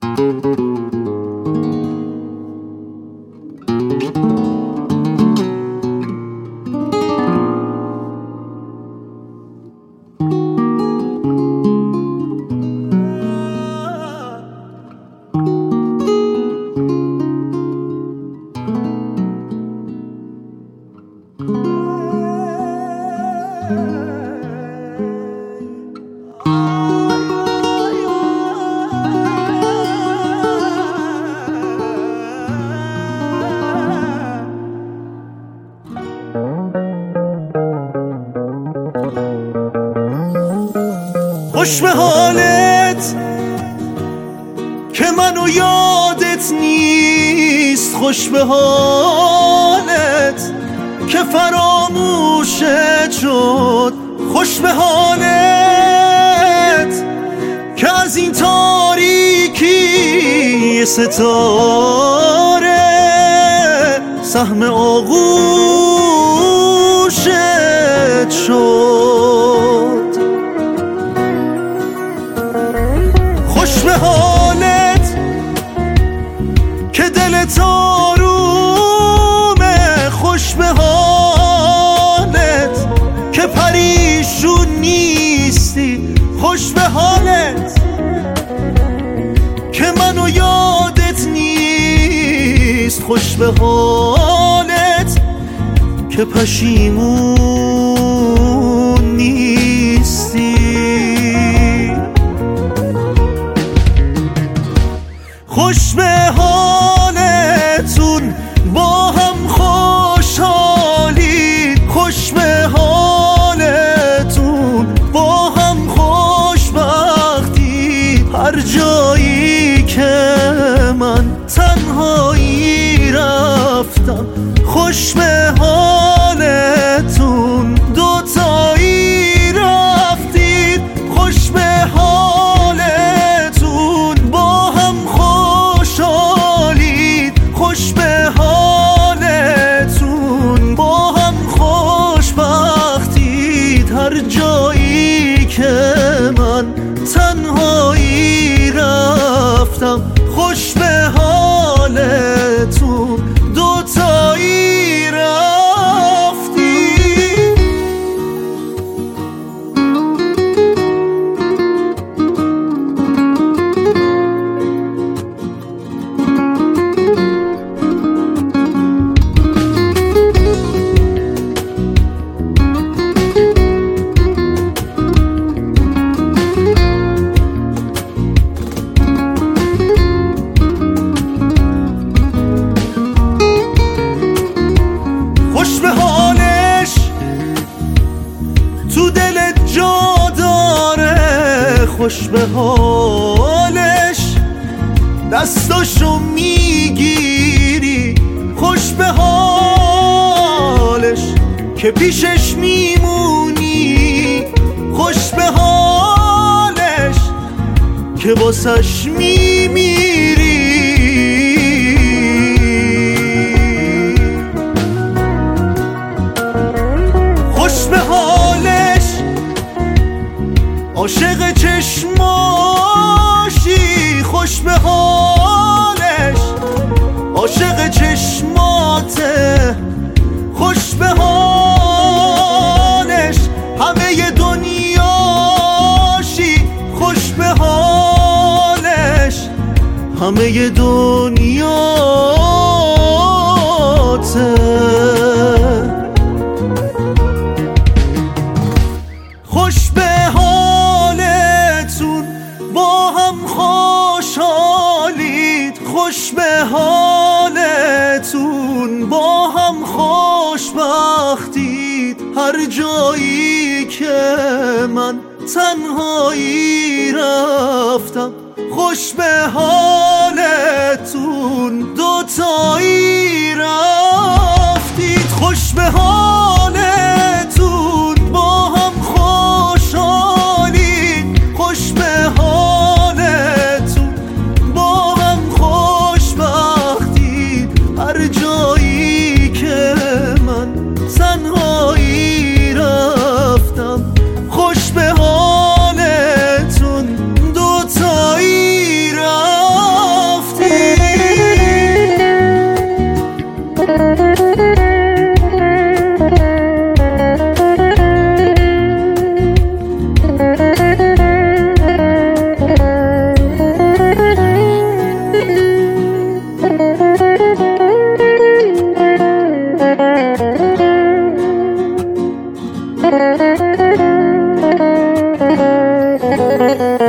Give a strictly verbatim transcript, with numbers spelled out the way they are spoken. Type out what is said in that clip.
خوش به حالت که منو یادت نیست، خوش به حالت که فراموشت شد، خوش به حالت که از این تاریکی ستاره سهم آغوشت شد. خوش به حالت که دلت آرومه، خوش به حالت که پریشون نیستی، خوش به حالت که منو یادت نیست، خوش به حالت که پشیمون نیستی. خوش به حالتون با هم خوشحالید، خوش به حالتون با هم خوشبختی. هر جایی که من تنهایی رفتم، خوش به حالتون دوتایی رفتید، خوش به حالتون با هم خوشحالید، خوش به حالتون با هم خوشبختید. هر جایی که من تنهایی رفتم، خوش به حالتون دوتایی رفتید. خوش به حالش تو دلت جا داره، خوش به حالش دستاشو میگیری، خوش به حالش که پیشش میمونی، خوش به حالش که واسش میمیری. خوش به حالش عاشق چشماشی، خوش به حالش عاشق چشماته، خوش به حالش همه دنیاشی، خوش به حالش همه دنیاته. خوش به حالتون با هم خوشحالید، خوش به حالتون با هم خوشبختید. هر جایی که من تنهایی رفتم، خوش به حالتون دوتایی رفتید، خوش به حالتون با هم خوشحالید، خوش به حالتون با هم خوشبختید. هر جایی که من تنهایی رفتم، خوش به حالتون دوتایی رفتید. شد.